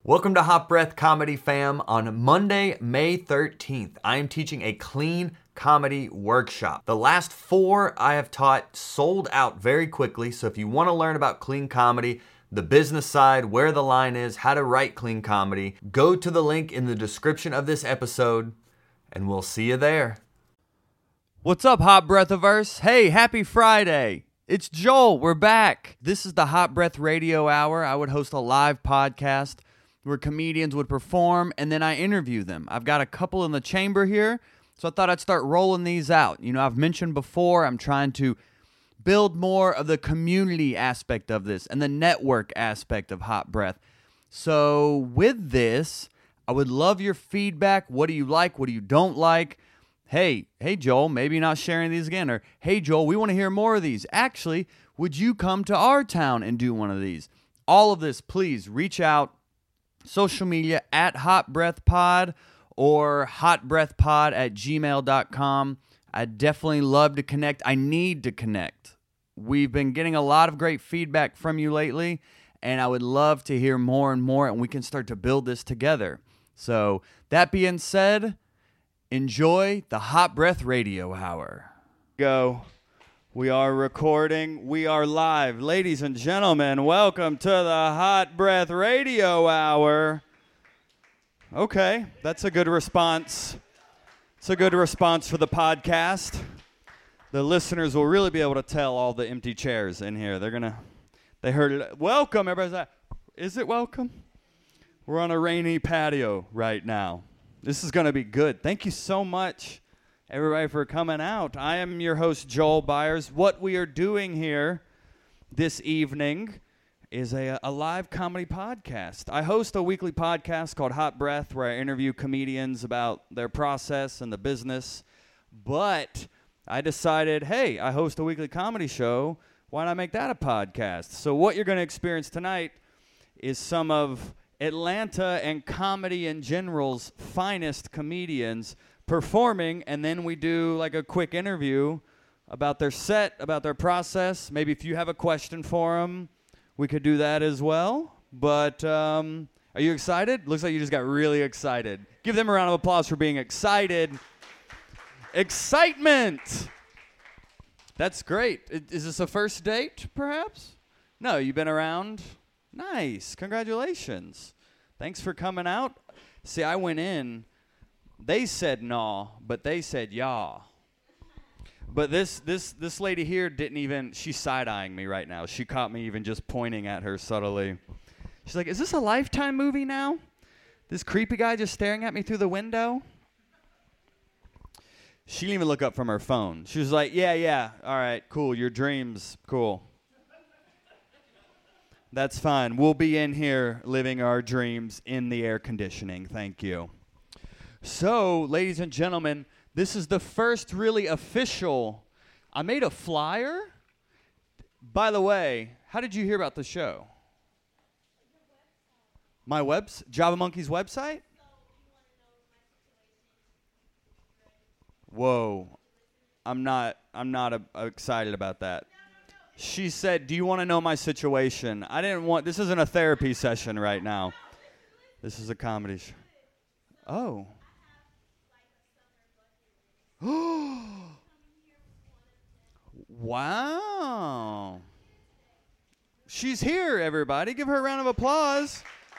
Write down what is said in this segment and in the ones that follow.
Welcome to Hot Breath Comedy Fam. On Monday, May 13th, I am teaching a clean comedy workshop. The last 4 I have taught sold out very quickly, so if you want to learn about clean comedy, the business side, where the line is, how to write clean comedy, go to the link in the description of this episode, and we'll see you there. What's up, Hot Breathiverse? Hey, happy Friday. It's Joel. We're back. This is the Hot Breath Radio Hour. I would host a live podcast where comedians would perform, and then I interview them. I've got a couple in the chamber here, so I thought I'd start rolling these out. You know, I've mentioned before, I'm trying to build more of the community aspect of this and the network aspect of Hot Breath. So with this, I would love your feedback. What do you like? What do you don't like? Hey Joel, maybe not sharing these again. Or, hey Joel, we want to hear more of these. Actually, would you come to our town and do one of these? All of this, please reach out. Social media at Hot Breath Pod or hotbreathpod@gmail.com. I'd definitely love to connect. I need to connect. We've been getting a lot of great feedback from you lately, and I would love to hear more and more, and we can start to build this together. So that being said, enjoy the Hot Breath Radio Hour. Go. We are recording. We are live. Ladies and gentlemen, welcome to the Hot Breath Radio Hour. Okay, that's a good response. It's a good response for the podcast. The listeners will really be able to tell all the empty chairs in here. They heard it. Welcome, everybody's like, is it welcome? We're on a rainy patio right now. This is going to be good. Thank you so much, everybody, for coming out. I am your host, Joel Byers. What we are doing here this evening is a live comedy podcast. I host a weekly podcast called Hot Breath where I interview comedians about their process and the business. But I decided, hey, I host a weekly comedy show. Why not make that a podcast? So what you're going to experience tonight is some of Atlanta and comedy in general's finest comedians performing, and then we do like a quick interview about their set, about their process. Maybe if you have a question for them, we could do that as well. But are you excited? Looks like you just got really excited. Give them a round of applause for being excited. Excitement! That's great. Is this a first date, perhaps? No, you've been around? Nice. Congratulations. Thanks for coming out. See, I went in. They said no, but they said yeah. But this lady here didn't even, she's side-eyeing me right now. She caught me even just pointing at her subtly. She's like, is this a Lifetime movie now? This creepy guy just staring at me through the window? She didn't even look up from her phone. She was like, yeah, all right, cool, your dreams, cool. That's fine. We'll be in here living our dreams in the air conditioning. Thank you. So, ladies and gentlemen, this is the first really official. I made a flyer. By the way, how did you hear about the show? My Java Monkey's website? Whoa. I'm not excited about that. She said, do you want to know my situation? This isn't a therapy session right now. This is a comedy show. Oh. Wow. She's here, everybody. Give her a round of applause.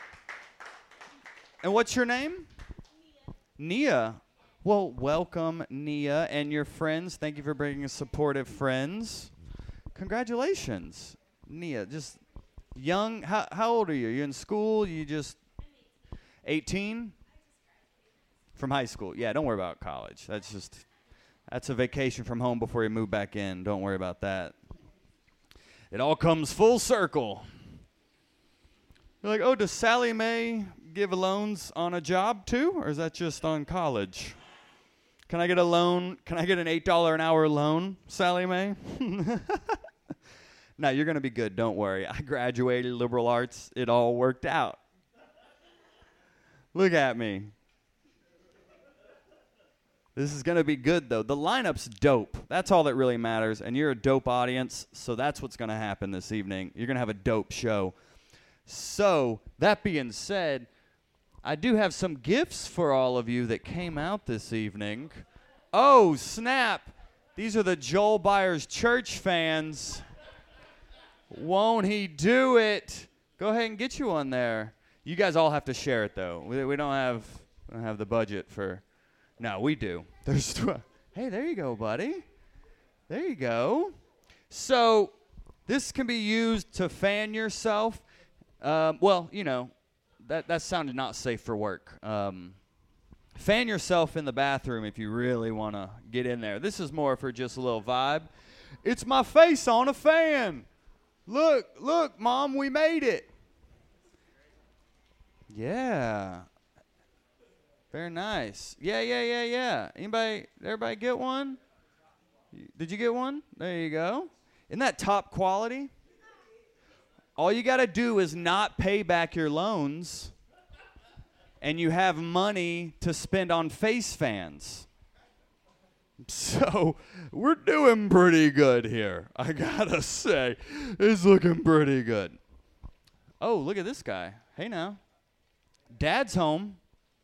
And what's your name? Nia. Well, welcome, Nia, and your friends. Thank you for bringing supportive friends. Congratulations, Nia. Just young. How old are you? You in school? You just 18? From high school. Yeah, don't worry about college. That's a vacation from home before you move back in. Don't worry about that. It all comes full circle. You're like, oh, does Sally Mae give loans on a job too? Or is that just on college? Can I get a loan? Can I get an $8 an hour loan, Sally Mae? No, you're going to be good. Don't worry. I graduated liberal arts. It all worked out. Look at me. This is going to be good, though. The lineup's dope. That's all that really matters. And you're a dope audience, so that's what's going to happen this evening. You're going to have a dope show. So, that being said, I do have some gifts for all of you that came out this evening. Oh, snap. These are the Joel Byers Church fans. Won't he do it? Go ahead and get you one there. You guys all have to share it, though. We don't have the budget for... No, we do. Hey, there you go, buddy. There you go. So this can be used to fan yourself. Well, you know, that sounded not safe for work. Fan yourself in the bathroom if you really want to get in there. This is more for just a little vibe. It's my face on a fan. Look, Mom, we made it. Yeah. Very nice. Yeah. Everybody get one? Did you get one? There you go. Isn't that top quality? All you got to do is not pay back your loans, and you have money to spend on face fans. So we're doing pretty good here. I got to say, it's looking pretty good. Oh, look at this guy. Hey, now. Dad's home.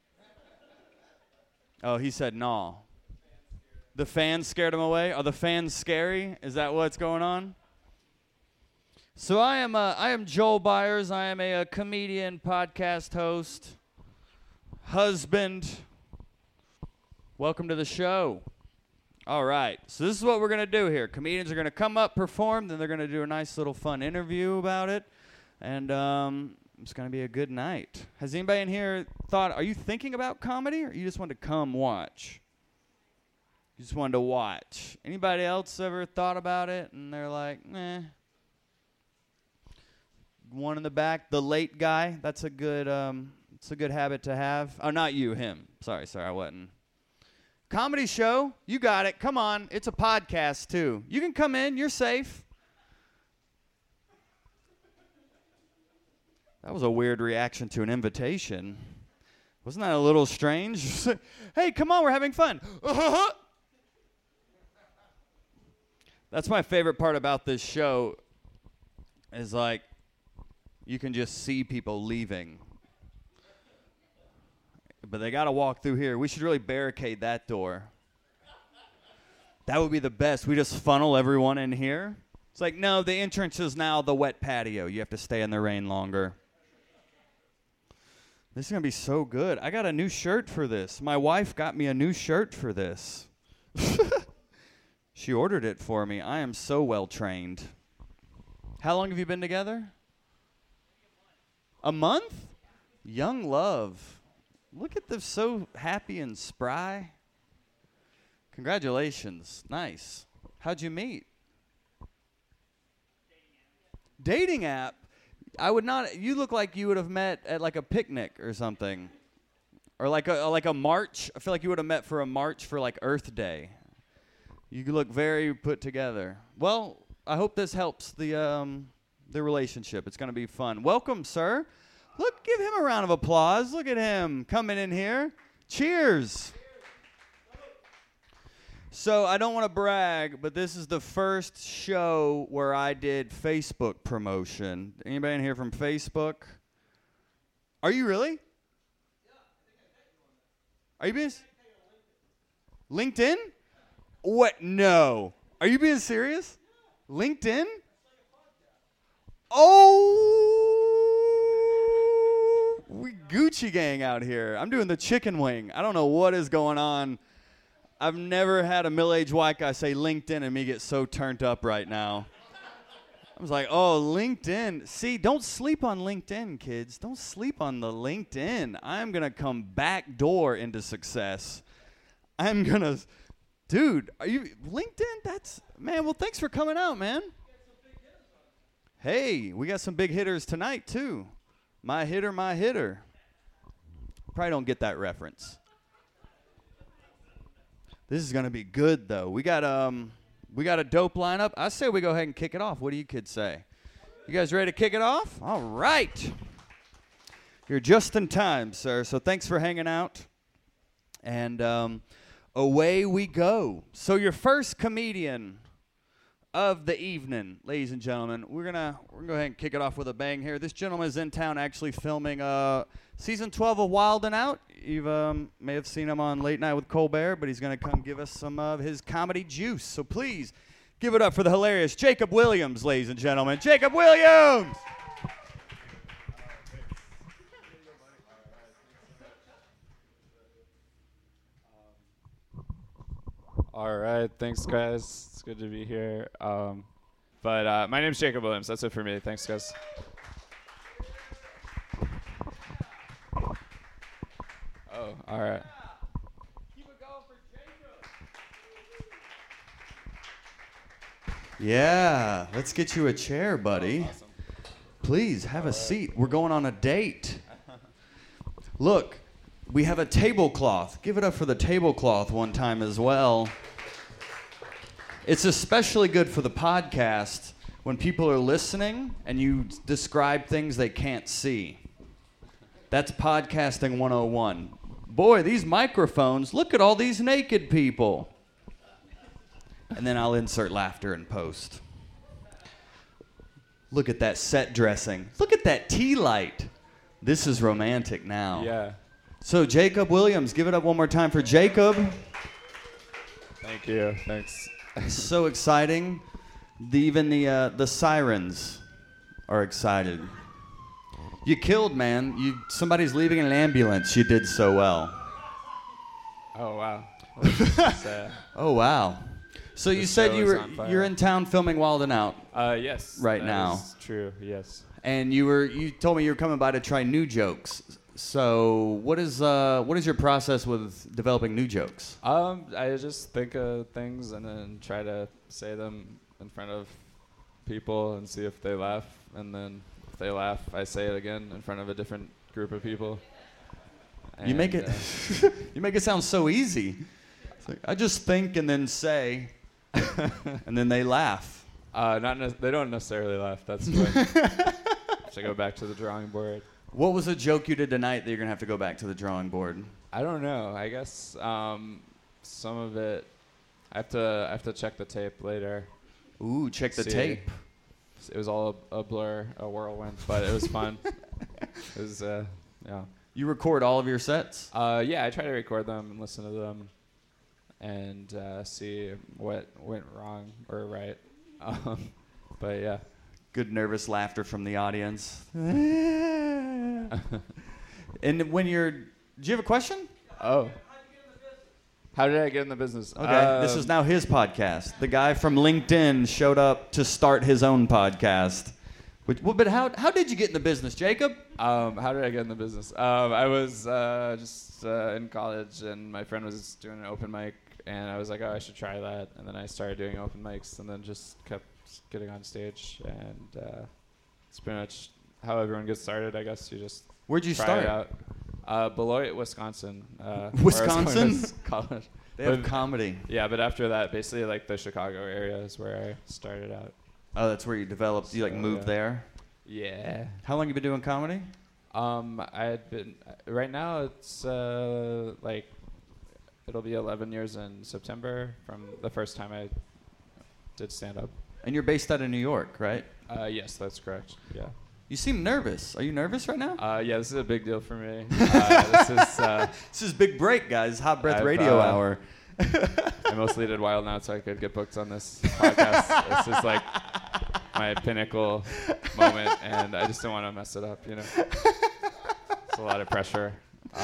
Oh, he said no. The fans scared him away? Are the fans scary? Is that what's going on? So I am Joel Byers. I am a comedian, podcast host, husband. Welcome to the show. All right. So this is what we're going to do here. Comedians are going to come up, perform, then they're going to do a nice little fun interview about it. And it's going to be a good night. Has anybody in here thought, are you thinking about comedy, or you just want to come watch? You just wanted to watch. Anybody else ever thought about it and they're like, One in the back, the late guy. That's a good it's a good habit to have. Oh, not you, him. Sorry, I wasn't. Comedy show, you got it. Come on. It's a podcast too. You can come in, you're safe. That was a weird reaction to an invitation. Wasn't that a little strange? Hey, come on, we're having fun. That's my favorite part about this show is, like, you can just see people leaving. But they got to walk through here. We should really barricade that door. That would be the best. We just funnel everyone in here. It's like, no, the entrance is now the wet patio. You have to stay in the rain longer. This is going to be so good. I got a new shirt for this. My wife got me a new shirt for this. She ordered it for me. I am so well trained. How long have you been together? A month? Young love. Look at them, so happy and spry. Congratulations. Nice. How'd you meet? Dating app. I would not. You look like you would have met at like a picnic or something, or like a march. I feel like you would have met for a march for like Earth Day. You look very put together. Well, I hope this helps the relationship. It's going to be fun. Welcome, sir. Look, give him a round of applause. Look at him coming in here. Cheers. So I don't want to brag, but this is the first show where I did Facebook promotion. Anybody in here from Facebook? Are you really? Are you being LinkedIn? What? No. Are you being serious? LinkedIn? Oh, we Gucci gang out here. I'm doing the chicken wing. I don't know what is going on. I've never had a middle-aged white guy say LinkedIn and me get so turned up right now. I was like, oh, LinkedIn. See, don't sleep on LinkedIn, kids. Don't sleep on the LinkedIn. I'm going to come back door into success. I'm going to, dude, are you, LinkedIn? That's, man, well, thanks for coming out, man. Hey, we got some big hitters tonight, too. My hitter, my hitter. Probably don't get that reference. This is going to be good, though. We got a dope lineup. I say we go ahead and kick it off. What do you kids say? You guys ready to kick it off? All right. You're just in time, sir. So thanks for hanging out. And away we go. So your first comedian of the evening, ladies and gentlemen. We're gonna go ahead and kick it off with a bang here. This gentleman is in town actually filming season 12 of Wild 'N Out. You may have seen him on Late Night with Colbert, but he's gonna come give us some of his comedy juice. So please give it up for the hilarious Jacob Williams, ladies and gentlemen. Jacob Williams! All right, thanks, guys. It's good to be here. But my name's Jacob Williams. That's it for me. Thanks, guys. Oh, all right. Keep it going for Jacob. Yeah, let's get you a chair, buddy. Awesome. Please have a seat. We're going on a date. Look, we have a tablecloth. Give it up for the tablecloth one time as well. It's especially good for the podcast when people are listening and you describe things they can't see. That's podcasting 101. Boy, these microphones, look at all these naked people. And then I'll insert laughter in post. Look at that set dressing. Look at that tea light. This is romantic now. Yeah. So Jacob Williams, give it up one more time for Jacob. Thank you. Thanks. So exciting. Even the sirens are excited. You killed, man. Somebody's leaving in an ambulance. You did so well. Oh, wow. That's, Oh wow. So you said you're in town filming Wild 'N Out. Yes. Right now. That is true. Yes. And you told me you were coming by to try new jokes. So what is your process with developing new jokes? I just think of things and then try to say them in front of people and see if they laugh. And then if they laugh, I say it again in front of a different group of people. You make it you make it sound so easy. It's like, I just think and then say, and then they laugh. They don't necessarily laugh. That's when have to go back to the drawing board. What was a joke you did tonight that you're gonna have to go back to the drawing board? I don't know. I guess some of it. I have to check the tape later. Ooh, check the See. tape. It was all a blur, a whirlwind, but it was fun. It was yeah. You record all of your sets? Yeah, I try to record them and listen to them, and see what went wrong or right. But yeah. Good nervous laughter from the audience. And when do you have a question? Oh. How did I get in the business? Okay, this is now his podcast. The guy from LinkedIn showed up to start his own podcast. But how did you get in the business, Jacob? How did I get in the business? I was just in college, and my friend was doing an open mic, and I was like, oh, I should try that. And then I started doing open mics, and then just kept getting on stage, and it's pretty much how everyone gets started, I guess. You just Where'd you try start? it out. Beloit, Wisconsin. Wisconsin? College. They have comedy. Yeah, but after that, basically like the Chicago area is where I started out. Oh, that's where you developed. You moved there. Yeah. How long you been doing comedy? I had been right now. It's like it'll be 11 years in September from the first time I did stand up. And you're based out of New York, right? Yes, that's correct. Yeah. You seem nervous. Are you nervous right now? Yeah, this is a big deal for me. This is big break, guys. Hot Breath I've, Radio Hour. I mostly did Wild 'N Out so I could get booked on this podcast. This is like my pinnacle moment, and I just don't want to mess it up, you know. It's a lot of pressure.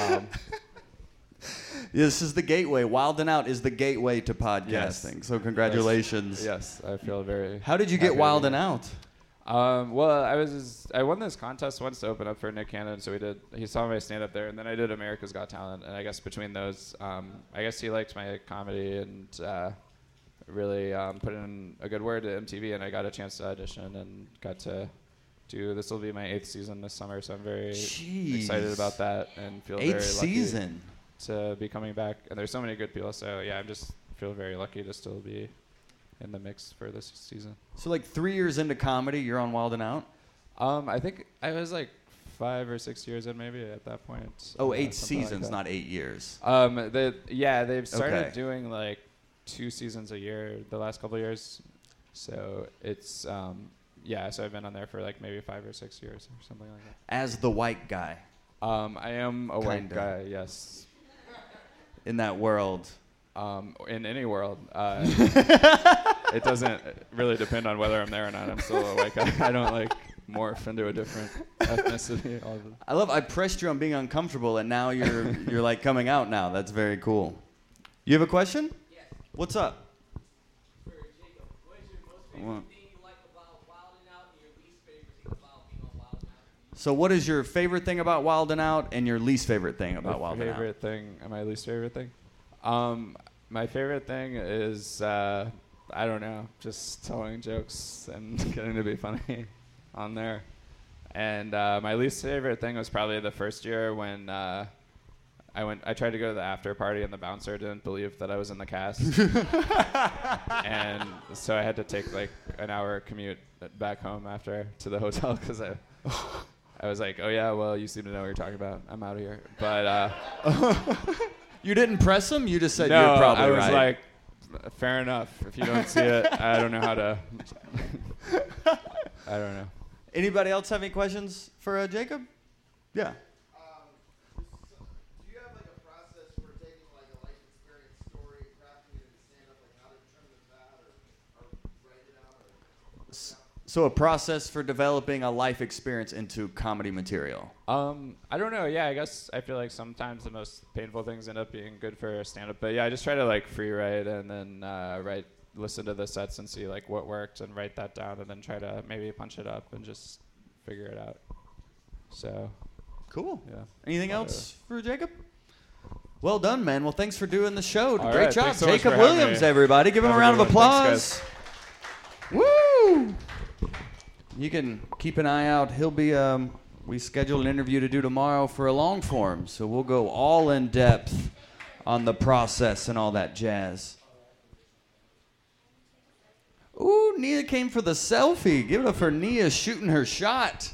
This is the gateway. Wild 'N Out is the gateway to podcasting. Yes. So congratulations. Yes, I feel very. How did you get Wild 'N Out? Well, I won this contest once to open up for Nick Cannon, so he saw my stand up there, and then I did America's Got Talent, and I guess between those, I guess he liked my comedy and really put in a good word to MTV, and I got a chance to audition and got to do. This will be my 8th season this summer, so I'm very excited about that and feel very lucky season to be coming back. And there's so many good people, so yeah, I just feel very lucky to still be in the mix for this season. So like 3 years into comedy, you're on Wild 'N Out? I think I was like 5 or 6 years in maybe at that point. Oh, 8 seasons, like not 8 years. They've started Okay. doing like 2 seasons a year the last couple of years. So it's so I've been on there for like maybe 5 or 6 years or something like that. As the white guy I am a white Kinda. guy, yes. in that world. In any world, it doesn't really depend on whether I'm there or not. I'm still a white guy. I don't like morph into a different ethnicity. I pressed you on being uncomfortable, and now you're like coming out now. That's very cool. You have a question? Yes. What's up? For Jacob, what is your most favorite thing you like about Wild 'N Out and your least favorite thing about being on Wild 'N Out? So what is your favorite thing about Wild 'N Out and your least favorite thing about Wild 'N Out? My favorite thing, and my least favorite thing? My favorite thing is, I don't know, just telling jokes and getting to be funny on there. And my least favorite thing was probably the first year when I tried to go to the after party and the bouncer didn't believe that I was in the cast. And so I had to take like an hour commute back home after to the hotel because I was like, oh yeah, well, you seem to know what you're talking about. I'm out of here. But You didn't press him? You just said no, you're probably I was right. like, fair enough. If you don't see it, I don't know how to. I don't know. Anybody else have any questions for Jacob? Yeah. Do you have like a process for taking like a life experience story, crafting it into stand-up, like how to determine that, or write it out, or? So a process for developing a life experience into comedy material. I don't know. Yeah, I guess I feel like sometimes the most painful things end up being good for stand-up. But yeah, I just try to like free write and then listen to the sets and see like what worked and write that down and then try to maybe punch it up and just figure it out. So. Cool. Yeah. Anything else for Jacob? Well done, man. Well, thanks for doing the show. All Great right, job, thanks so much Jacob for having Williams, me. everybody. Give him a Have a round of good one. applause. Thanks, Woo! You can keep an eye out. He'll be, we scheduled an interview to do tomorrow for a long form, so we'll go all in depth on the process and all that jazz. Ooh, Nia came for the selfie. Give it up for Nia shooting her shot.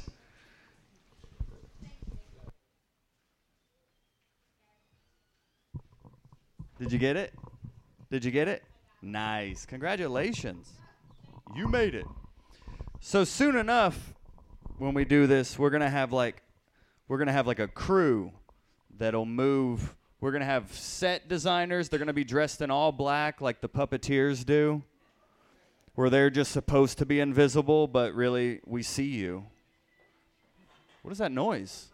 Did you get it? Did you get it? Nice. Congratulations. You made it. So soon enough, when we do this, we're gonna have like a crew that'll move. We're gonna have set designers. They're gonna be dressed in all black like the puppeteers do, where they're just supposed to be invisible, but really we see you. What is that noise?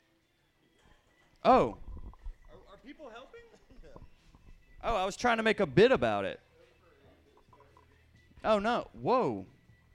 Oh. Are people helping? Oh, I was trying to make a bit about it. Oh, no. Whoa.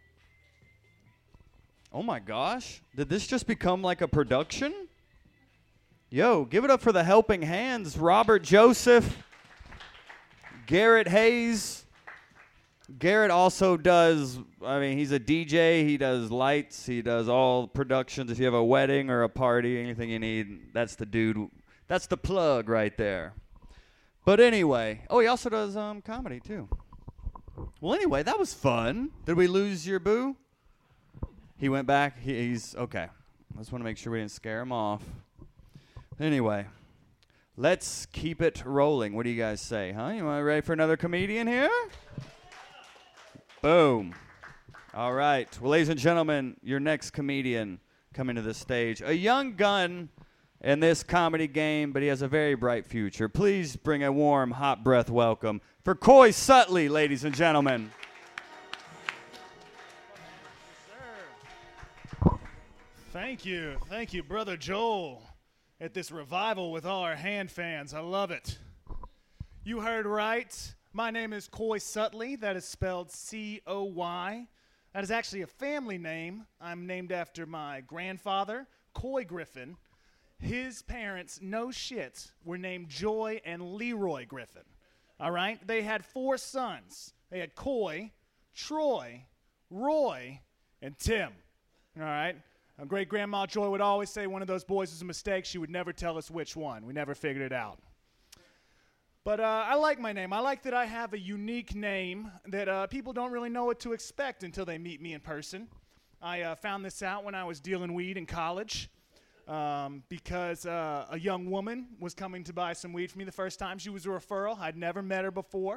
Oh, my gosh. Did this just become like a production? Yo, give it up for the helping hands. Robert Joseph, Garrett Hayes. Garrett also does, he's a DJ. He does lights. He does all productions. If you have a wedding or a party, anything you need, that's the dude. That's the plug right there. But anyway, he also does comedy too. Well, anyway, that was fun. Did we lose your boo? He went back. He's okay. I just want to make sure we didn't scare him off. Anyway, let's keep it rolling. What do you guys say, huh? You want ready for another comedian here? Boom. All right. Well, ladies and gentlemen, your next comedian coming to the stage. A young gun in this comedy game, but he has a very bright future. Please bring a warm, hot breath welcome for Coy Sutley, ladies and gentlemen. Thank you, Brother Joel, at this revival with all our hand fans. I love it. You heard right. My name is Coy Sutley. That is spelled C-O-Y. That is actually a family name. I'm named after my grandfather, Coy Griffin. His parents, no shit, were named Joy and Leroy Griffin. All right? They had 4 sons. They had Coy, Troy, Roy, and Tim. All right? Great-grandma Joy would always say one of those boys was a mistake. She would never tell us which one. We never figured it out. But I like my name. I like that I have a unique name that people don't really know what to expect until they meet me in person. I found this out when I was dealing weed in college because a young woman was coming to buy some weed for me the first time. She was a referral. I'd never met her before.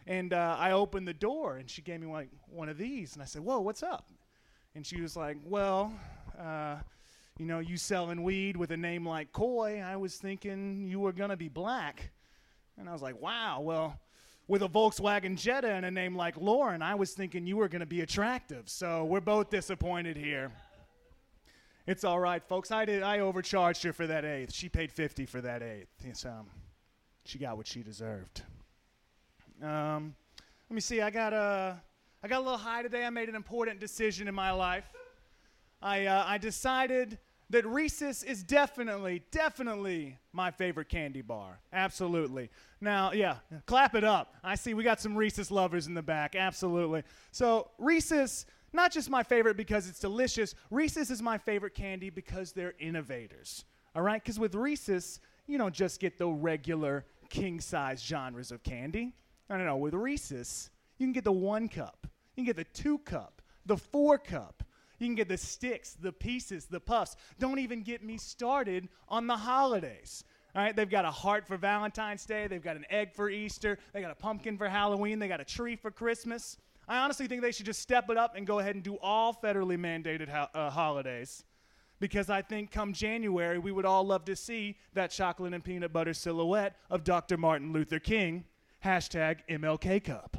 And I opened the door, and she gave me one of these. And I said, whoa, what's up? And she was like, well, you selling weed with a name like Coy, I was thinking you were going to be black. And I was like, wow, well, with a Volkswagen Jetta and a name like Lauren, I was thinking you were going to be attractive. So we're both disappointed here. It's all right, folks. I overcharged her for that eighth. She paid $50 for that eighth. She got what she deserved. Let me see. I got a little high today. I made an important decision in my life. I decided that Reese's is definitely my favorite candy bar. Absolutely. Now, yeah, clap it up. I see we got some Reese's lovers in the back. Absolutely. So Reese's, not just my favorite because it's delicious. Reese's is my favorite candy because they're innovators. All right? Because with Reese's, you don't just get the regular king-size genres of candy. No. With Reese's, you can get the 1 cup. You can get the 2 cup, the 4 cup. You can get the sticks, the pieces, the puffs. Don't even get me started on the holidays. All right, they've got a heart for Valentine's Day. They've got an egg for Easter. They got a pumpkin for Halloween. They got a tree for Christmas. I honestly think they should just step it up and go ahead and do all federally mandated holidays, because I think come January, we would all love to see that chocolate and peanut butter silhouette of Dr. Martin Luther King, #MLK Cup.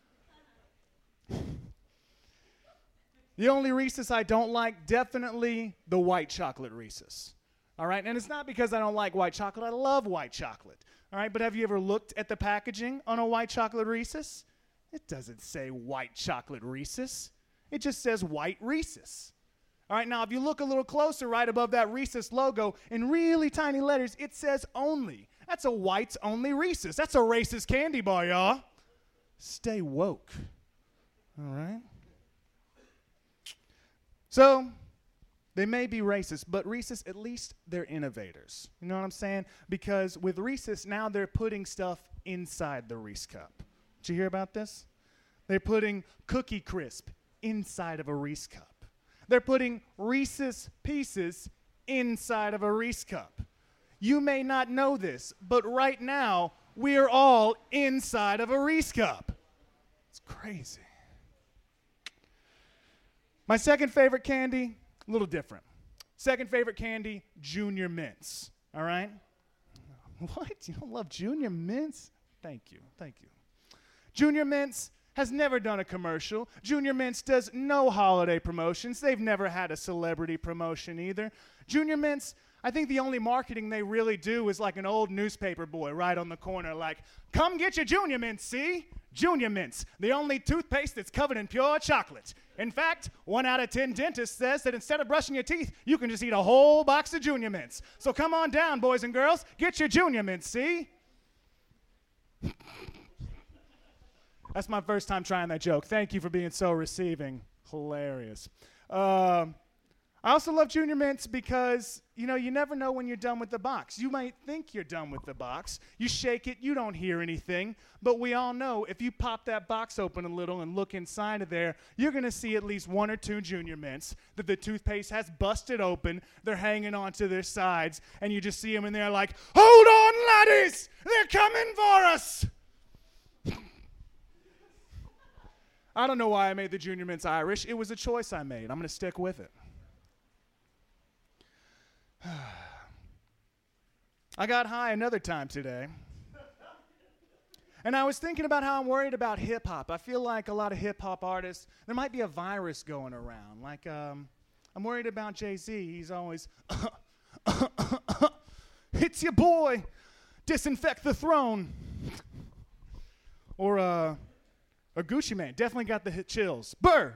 The only Reese's I don't like, definitely the white chocolate Reese's. All right, and it's not because I don't like white chocolate. I love white chocolate. All right, but have you ever looked at the packaging on a white chocolate Reese's? It doesn't say white chocolate Reese's. It just says white Reese's. All right, now if you look a little closer, right above that Reese's logo, in really tiny letters, it says only. That's a whites only Reese's. That's a racist candy bar, y'all. Stay woke. All right? So, they may be racist, but Reese's, at least they're innovators. You know what I'm saying? Because with Reese's, now they're putting stuff inside the Reese cup. Did you hear about this? They're putting Cookie Crisp inside of a Reese cup. They're putting Reese's Pieces inside of a Reese cup. You may not know this, but right now, we're all inside of a Reese cup. It's crazy. My second favorite candy, a little different. Second favorite candy, Junior Mints. All right? What? You don't love Junior Mints? Thank you. Junior Mints has never done a commercial. Junior Mints does no holiday promotions. They've never had a celebrity promotion either. Junior Mints, I think the only marketing they really do is like an old newspaper boy right on the corner, like, come get your Junior Mints, see? Junior Mints, the only toothpaste that's covered in pure chocolate. In fact, 1 out of 10 dentists says that instead of brushing your teeth, you can just eat a whole box of Junior Mints. So come on down, boys and girls, get your Junior Mints, see? That's my first time trying that joke. Thank you for being so receiving. Hilarious. I also love Junior Mints because, you never know when you're done with the box. You might think you're done with the box. You shake it, you don't hear anything. But we all know if you pop that box open a little and look inside of there, you're going to see at least 1 or 2 Junior Mints that the toothpaste has busted open. They're hanging onto their sides. And you just see them in there like, hold on, laddies! They're coming for us! I don't know why I made the Junior Mints Irish. It was a choice I made. I'm going to stick with it. I got high another time today. And I was thinking about how I'm worried about hip-hop. I feel like a lot of hip-hop artists, there might be a virus going around. Like, I'm worried about Jay-Z. He's always, it's your boy, disinfect the throne. Or Gucci Mane, definitely got the chills. Burr!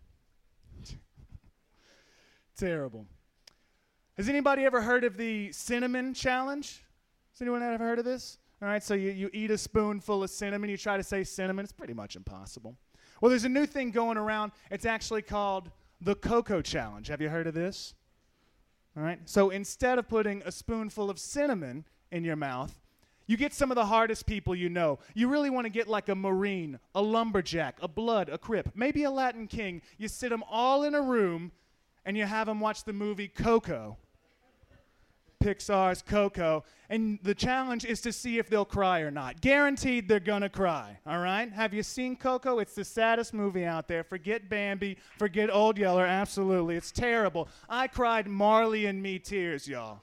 Terrible. Has anybody ever heard of the cinnamon challenge? Has anyone ever heard of this? All right, so you eat a spoonful of cinnamon. You try to say cinnamon. It's pretty much impossible. Well, there's a new thing going around. It's actually called the Cocoa Challenge. Have you heard of this? All right, so instead of putting a spoonful of cinnamon in your mouth, you get some of the hardest people you know. You really want to get like a Marine, a lumberjack, a blood, a Crip, maybe a Latin king. You sit them all in a room, and you have them watch the movie Coco. Pixar's Coco, and the challenge is to see if they'll cry or not. Guaranteed they're gonna cry, all right? Have you seen Coco? It's the saddest movie out there. Forget Bambi, forget Old Yeller, absolutely. It's terrible. I cried Marley and Me tears, y'all.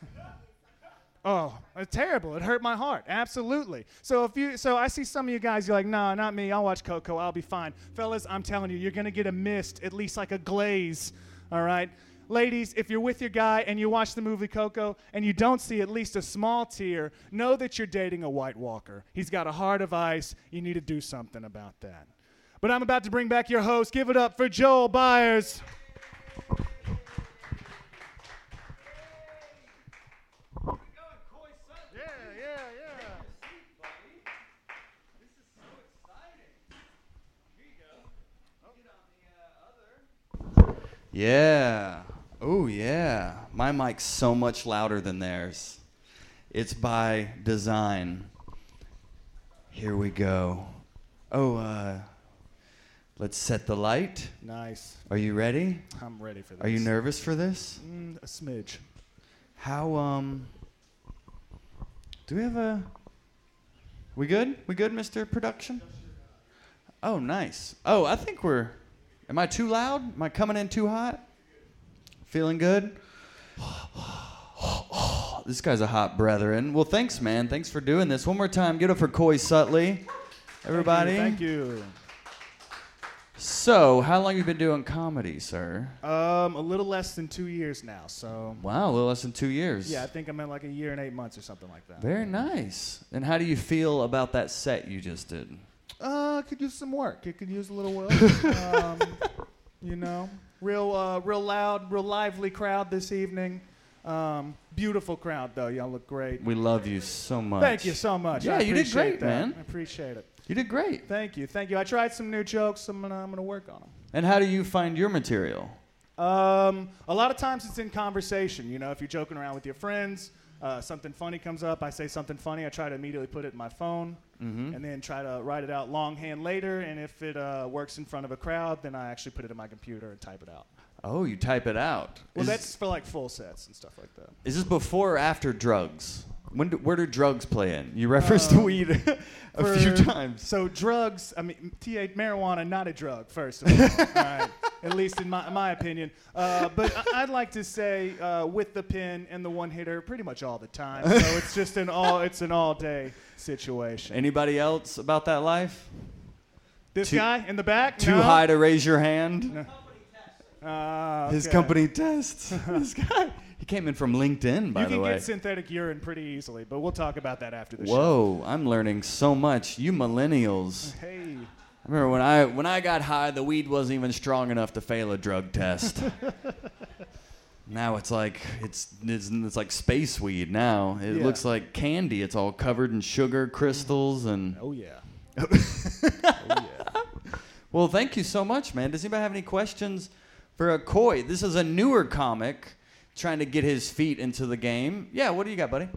Oh, it's terrible. It hurt my heart. Absolutely. So I see some of you guys, you're like, nah, not me. I'll watch Coco. I'll be fine. Fellas, I'm telling you, you're going to get a mist, at least like a glaze. All right? Ladies, if you're with your guy and you watch the movie Coco and you don't see at least a small tear, know that you're dating a White Walker. He's got a heart of ice. You need to do something about that. But I'm about to bring back your host. Give it up for Joel Byers. Yeah. Oh, yeah. My mic's so much louder than theirs. It's by design. Here we go. Oh, let's set the light. Nice. Are you ready? I'm ready for this. Are you nervous for this? A smidge. How, do we have a... We good? We good, Mr. Production? Oh, nice. Oh, I think we're... Am I too loud? Am I coming in too hot? Feeling good? This guy's a hot brethren. Well, thanks, man. Thanks for doing this. One more time, give it up for Coy Sutley. Everybody. Thank you. So, how long have you been doing comedy, sir? A little less than 2 years now, so... Wow, a little less than 2 years. Yeah, I think I'm at like a year and 8 months or something like that. Very nice. And how do you feel about that set you just did? Could use some work. It could use a little work. You know, real loud, real lively crowd this evening. Beautiful crowd, though. Y'all look great. We love you so much. Thank you so much. Yeah, I you did appreciate great, that. man. I appreciate it. You did great. Thank you. I tried some new jokes. I'm gonna work on them. And how do you find your material? A lot of times it's in conversation. You know, if you're joking around with your friends, something funny comes up, I say something funny, I try to immediately put it in my phone, and then try to write it out longhand later, and if it works in front of a crowd, then I actually put it in my computer and type it out. Oh, you type it out. Well, that's for like full sets and stuff like that. Is this before or after drugs? Where do drugs play in? You referenced weed a few times. So drugs, I mean, marijuana, not a drug, first of all. All right. At least in my opinion. But I'd like to say with the pen and the one hitter pretty much all the time. So it's just an all day situation. Anybody else about that life? This guy in the back? Too No? high to raise your hand? No. His Okay. company test. This guy. He came in from LinkedIn, by the You way. can get synthetic urine pretty easily, but we'll talk about that after the show. Whoa, I'm learning so much. You millennials. Hey. I remember when I got high, the weed wasn't even strong enough to fail a drug test. Now it's like it's like space weed now. It Yeah. looks like candy. It's all covered in sugar crystals and. Oh, yeah. Well, thank you so much, man. Does anybody have any questions for Coy? This is a newer comic trying to get his feet into the game. Yeah, what do you got, buddy?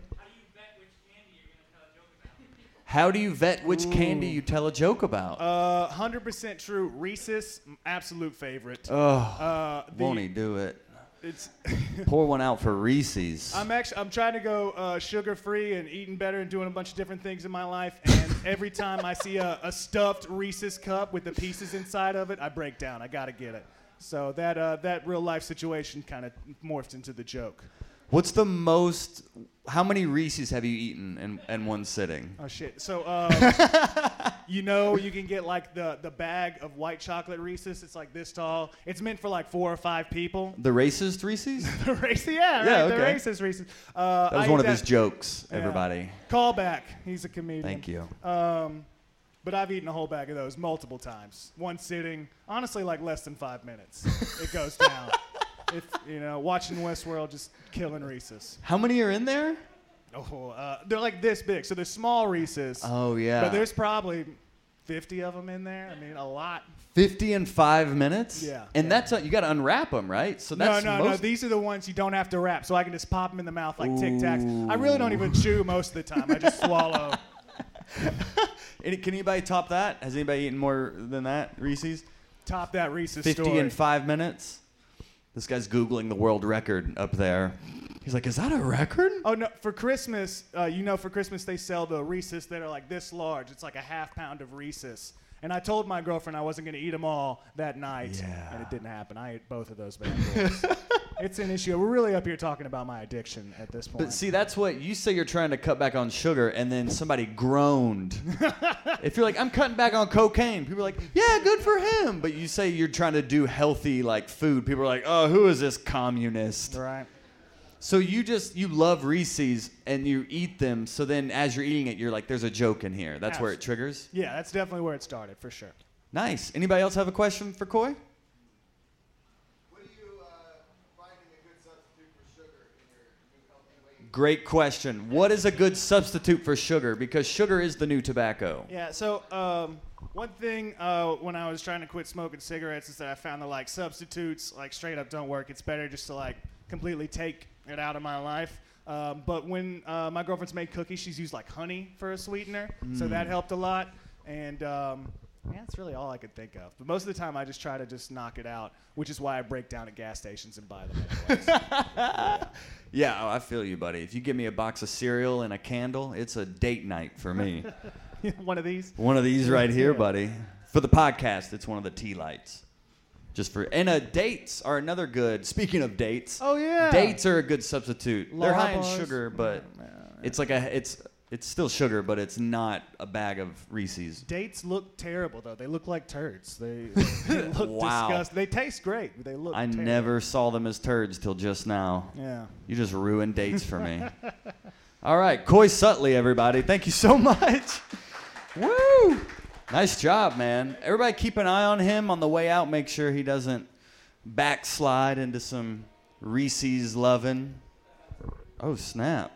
How do you vet which candy you tell a joke about? 100% true. Reese's, absolute favorite. Won't he do it? It's Pour one out for Reese's. I'm trying to go sugar free and eating better and doing a bunch of different things in my life. And every time I see a stuffed Reese's cup with the pieces inside of it, I break down. I gotta get it. So that real life situation kind of morphed into the joke. What's the most? How many Reese's have you eaten in one sitting? Oh shit! So you can get like the bag of white chocolate Reese's. It's like this tall. It's meant for like 4 or 5 people. The racist Reese's? The Reese's, yeah, right. Yeah, The okay. Reese's Reese's. That was one of his jokes, Yeah. everybody. Callback. He's a comedian. Thank you. But I've eaten a whole bag of those multiple times. One sitting, honestly, like less than 5 minutes. It goes down. If watching Westworld, just killing Reese's. How many are in there? Oh, they're like this big. So there's small Reese's. Oh, yeah. But there's probably 50 of them in there. I mean, a lot. 50 in 5 minutes? Yeah. And Yeah. that's you got to unwrap them, right? So that's No. These are the ones you don't have to wrap, so I can just pop them in the mouth like Tic Tacs. I really don't even chew most of the time. I just swallow. Can anybody top that? Has anybody eaten more than that, Reese's? Top that Reese's 50 story. in 5 minutes? This guy's Googling the world record up there. He's like, is that a record? Oh no! For Christmas, for Christmas they sell the Reese's that are like this large. It's like a half pound of Reese's. And I told my girlfriend I wasn't going to eat them all that night, and it didn't happen. I ate both of those bad boys. It's an issue. We're really up here talking about my addiction at this point. But see, that's what you say. You're trying to cut back on sugar, and then somebody groaned. If you're like, I'm cutting back on cocaine, people are like, yeah, good for him. But you say you're trying to do healthy like food, people are like, oh, who is this communist? Right. So you love Reese's and you eat them. So then as you're eating it, you're like, there's a joke in here. That's where it triggers. Yeah, that's definitely where it started for sure. Nice. Anybody else have a question for Coy? What are you finding a good substitute for sugar in your new healthy way? Great question. What is a good substitute for sugar? Because sugar is the new tobacco. Yeah, so one thing when I was trying to quit smoking cigarettes is that I found that like substitutes like straight up don't work. It's better just to like completely take it out of my life. But when my girlfriend's made cookies, she's used like honey for a sweetener, so that helped a lot. And that's really all I could think of. But most of the time, I just try to just knock it out, which is why I break down at gas stations and buy them anyways. Yeah, I feel you, buddy. If you give me a box of cereal and a candle, it's a date night for me. One of these? One of these right here, buddy. For the podcast, it's one of the tea lights. Dates are another good. Speaking of dates, Oh, yeah. dates are a good substitute. They're high in Lollipops. sugar, but it's like it's still sugar, but it's not a bag of Reese's. Dates look terrible, though. They look like turds. They look Wow. disgusting. They taste great, but they look I terrible. never saw them as turds till just now. Yeah. You just ruined dates for me. All right, Coy Sutley, everybody. Thank you so much. Woo! Nice job, man. Everybody keep an eye on him on the way out. Make sure he doesn't backslide into some Reese's loving. Oh, snap.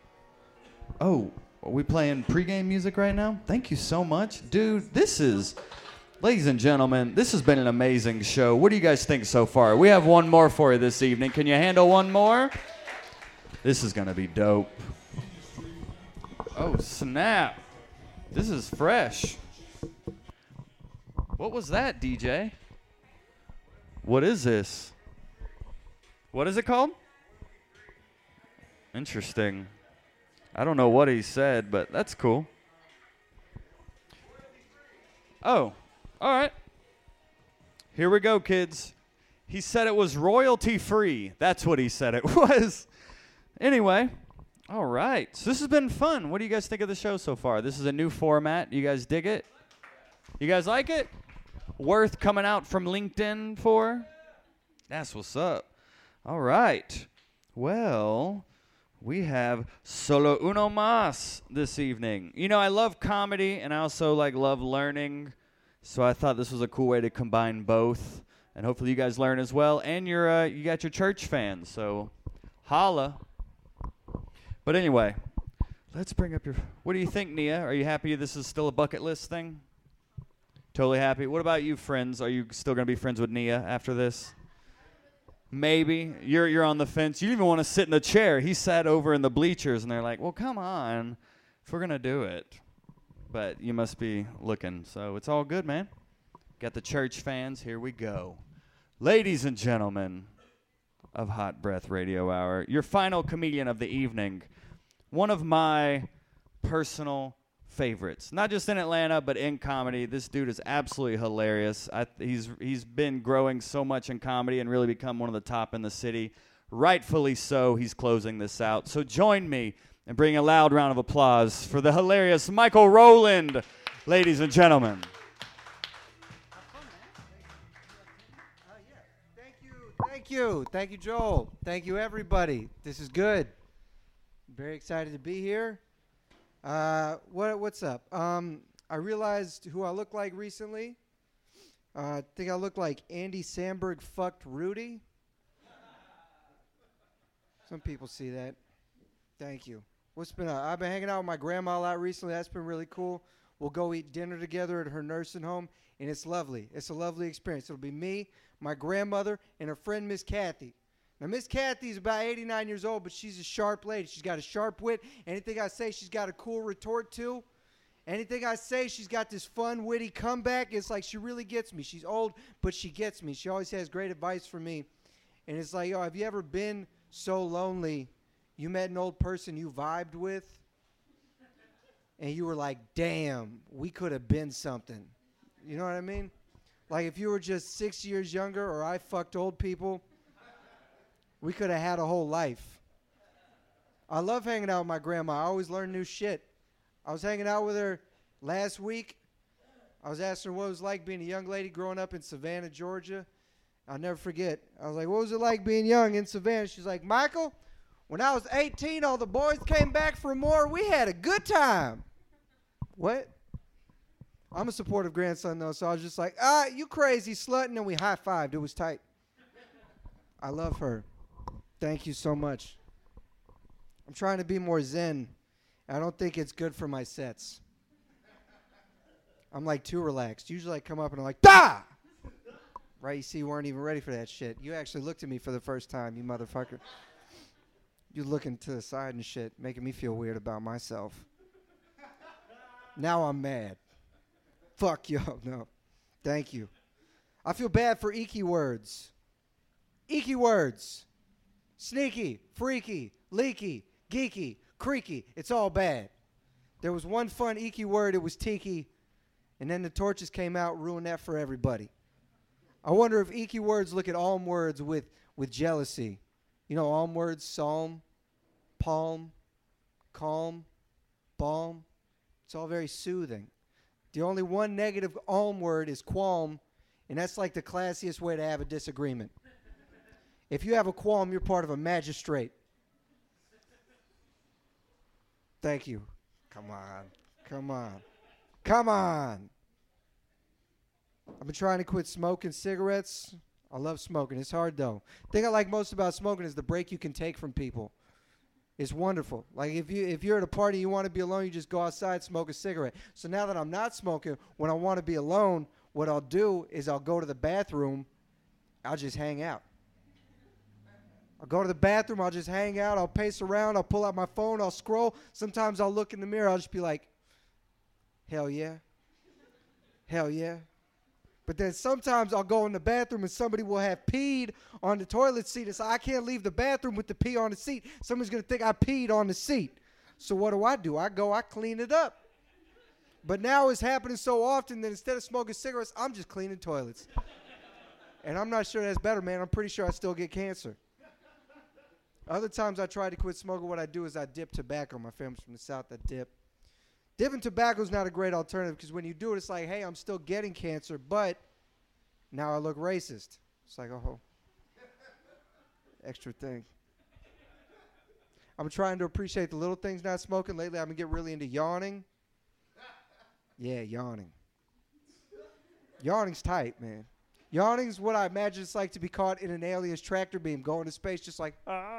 Oh, are we playing pregame music right now? Thank you so much. Dude, ladies and gentlemen, this has been an amazing show. What do you guys think so far? We have one more for you this evening. Can you handle one more? This is going to be dope. Oh, snap. This is fresh. What was that, DJ? What is this? What is it called? Interesting. I don't know what he said, but that's cool. Oh, all right. Here we go, kids. He said it was royalty free. That's what he said it was. Anyway, all right. So this has been fun. What do you guys think of the show so far? This is a new format. You guys dig it? You guys like it? Worth coming out from LinkedIn for? That's what's up. All right. Well, we have Solo Uno Mas this evening. You know, I love comedy and I also love learning. So I thought this was a cool way to combine both. And hopefully you guys learn as well. And you got your church fans. So holla. But anyway, let's bring up what do you think, Nia? Are you happy this is still a bucket list thing? Totally happy. What about you, friends? Are you still going to be friends with Nia after this? Maybe. You're on the fence. You even want to sit in the chair. He sat over in the bleachers, and they're like, well, come on, if we're going to do it. But you must be looking. So it's all good, man. Got the church fans. Here we go. Ladies and gentlemen of Hot Breath Radio Hour, your final comedian of the evening, one of my personal favorites, not just in Atlanta but in comedy. This dude is absolutely hilarious. He's been growing so much in comedy and really become one of the top in the city. Rightfully so. He's closing this out. So join me in bringing a loud round of applause for the hilarious Michael Rowland, ladies and gentlemen. Thank you, Joel. Thank you, everybody. This is good. Very excited to be here. What's up? I realized who I look like recently. I think I look like Andy Samberg fucked Rudy. Some people see that. Thank you. I've been hanging out with my grandma a lot recently. That's been really cool. We'll go eat dinner together at her nursing home, and it's lovely. It's a lovely experience. It'll be me, my grandmother, and her friend Miss Kathy. Now, Miss Kathy's about 89 years old, but she's a sharp lady. She's got a sharp wit. Anything I say, she's got a cool retort to. Anything I say, she's got this fun, witty comeback. It's like she really gets me. She's old, but she gets me. She always has great advice for me. And it's like, have you ever been so lonely You met an old person you vibed with, and you were like, damn, we could have been something. You know what I mean? Like if you were just 6 years younger or I fucked old people, we could have had a whole life. I love hanging out with my grandma. I always learn new shit. I was hanging out with her last week. I was asking her what it was like being a young lady growing up in Savannah, Georgia. I'll never forget. I was like, what was it like being young in Savannah? She's like, Michael, when I was 18, all the boys came back for more. We had a good time. What? I'm a supportive grandson, though, so I was just like, you crazy slut, and then we high-fived. It was tight. I love her. Thank you so much. I'm trying to be more zen. I don't think it's good for my sets. I'm like too relaxed. Usually I come up and I'm like, da! Right? You see, you weren't even ready for that shit. You actually looked at me for the first time, you motherfucker. You looking to the side and shit, making me feel weird about myself. Now I'm mad. Fuck y'all. No. Thank you. I feel bad for icky words. Icky words. Sneaky, freaky, leaky, geeky, creaky. It's all bad. There was one fun icky word. It was tiki. And then the torches came out, ruined that for everybody. I wonder if icky words look at alm words with jealousy. You know, alm words, psalm, palm, calm, balm. It's all very soothing. The only one negative alm word is qualm, and that's like the classiest way to have a disagreement. If you have a qualm, you're part of a magistrate. Thank you. Come on. Come on. Come on. I've been trying to quit smoking cigarettes. I love smoking. It's hard, though. The thing I like most about smoking is the break you can take from people. It's wonderful. Like if you're at a party, you want to be alone, you just go outside, smoke a cigarette. So now that I'm not smoking, when I want to be alone, what I'll do is I'll go to the bathroom. I'll just hang out. I'll go to the bathroom. I'll just hang out. I'll pace around. I'll pull out my phone. I'll scroll. Sometimes I'll look in the mirror. I'll just be like, hell yeah. Hell yeah. But then sometimes I'll go in the bathroom and somebody will have peed on the toilet seat. And so I can't leave the bathroom with the pee on the seat. Somebody's going to think I peed on the seat. So what do? I go, I clean it up. But now it's happening so often that instead of smoking cigarettes, I'm just cleaning toilets. And I'm not sure that's better, man. I'm pretty sure I still get cancer. Other times I try to quit smoking, what I do is I dip tobacco. My family's from the South, I dip. Dipping tobacco is not a great alternative because when you do it, it's like, hey, I'm still getting cancer, but now I look racist. It's like, oh, extra thing. I'm trying to appreciate the little things not smoking. Lately, I've been getting really into yawning. Yeah, yawning. Yawning's tight, man. Yawning's what I imagine it's like to be caught in an alien's tractor beam going to space just like,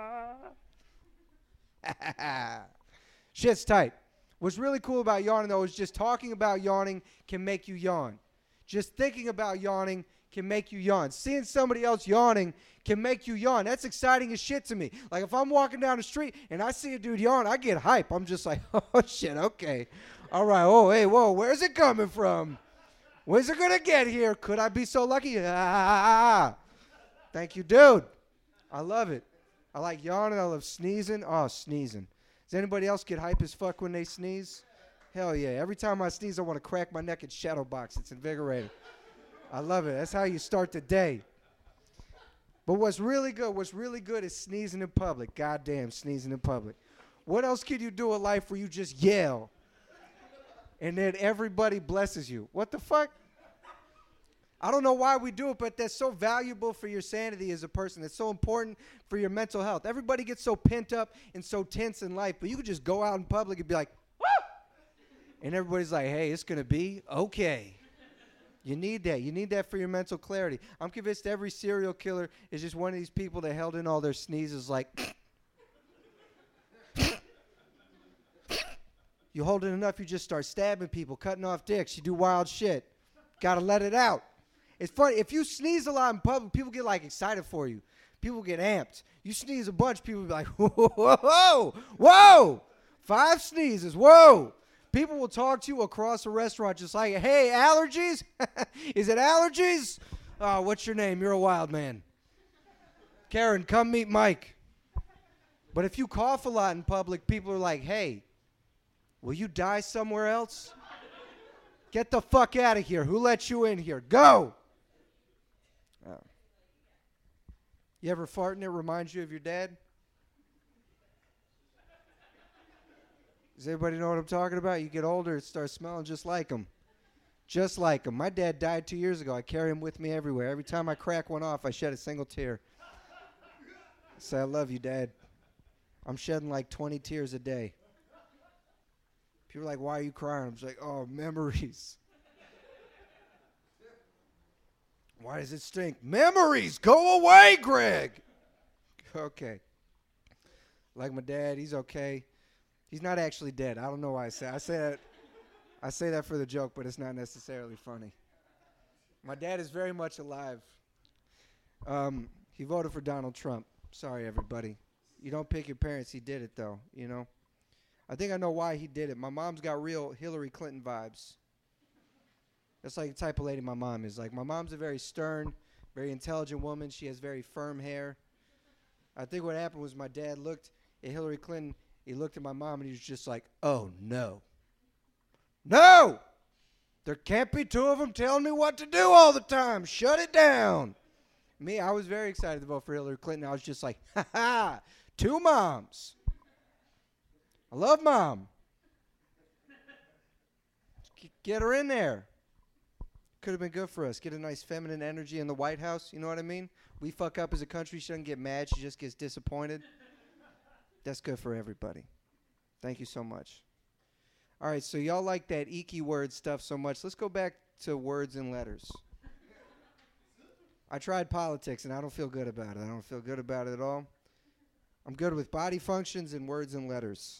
Shit's tight. What's really cool about yawning, though, is just talking about yawning can make you yawn. Just thinking about yawning can make you yawn. Seeing somebody else yawning can make you yawn. That's exciting as shit to me. Like, if I'm walking down the street and I see a dude yawn, I get hype. I'm just like, oh, shit, okay. All right, oh, hey, whoa, where's it coming from? When's it going to get here? Could I be so lucky? Thank you, dude. I love it. I like yawning. I love sneezing. Oh, sneezing. Does anybody else get hype as fuck when they sneeze? Hell yeah. Every time I sneeze, I want to crack my neck and shadow box. It's invigorating. I love it. That's how you start the day. But what's really good is sneezing in public. Goddamn, sneezing in public. What else can you do in life where you just yell and then everybody blesses you? What the fuck? I don't know why we do it, but that's so valuable for your sanity as a person. It's so important for your mental health. Everybody gets so pent up and so tense in life, but you could just go out in public and be like, woo! And everybody's like, hey, it's going to be okay. You need that. You need that for your mental clarity. I'm convinced every serial killer is just one of these people that held in all their sneezes like, you hold it enough, you just start stabbing people, cutting off dicks. You do wild shit. Got to let it out. It's funny. If you sneeze a lot in public, people get, like, excited for you. People get amped. You sneeze a bunch, people be like, whoa, whoa, whoa, whoa. 5 sneezes, whoa. People will talk to you across a restaurant just like, hey, allergies? Is it allergies? Oh, what's your name? You're a wild man. Karen, come meet Mike. But if you cough a lot in public, people are like, hey, will you die somewhere else? Get the fuck out of here. Who let you in here? Go! You ever fart and it reminds you of your dad? Does everybody know what I'm talking about? You get older, it starts smelling just like him. Just like him. My dad died 2 years ago. I carry him with me everywhere. Every time I crack one off, I shed a single tear. I say, I love you, Dad. I'm shedding like 20 tears a day. People are like, why are you crying? I'm just like, oh, memories. Why does it stink? Memories! Go away, Greg! Okay. Like my dad, he's okay. He's not actually dead. I don't know why I say that. I say that for the joke, but it's not necessarily funny. My dad is very much alive. He voted for Donald Trump. Sorry, everybody. You don't pick your parents. He did it, though, you know. I think I know why he did it. My mom's got real Hillary Clinton vibes. That's like the type of lady my mom is. Like, my mom's a very stern, very intelligent woman. She has very firm hair. I think what happened was my dad looked at Hillary Clinton. He looked at my mom, and he was just like, oh, no. No! There can't be two of them telling me what to do all the time. Shut it down. Me, I was very excited to vote for Hillary Clinton. I was just like, ha-ha, two moms. I love Mom. Get her in there. Could have been good for us. Get a nice feminine energy in the White House. You know what I mean? We fuck up as a country. She doesn't get mad. She just gets disappointed. That's good for everybody. Thank you so much. All right, so y'all like that eeky word stuff so much. Let's go back to words and letters. I tried politics, and I don't feel good about it. I don't feel good about it at all. I'm good with body functions and words and letters.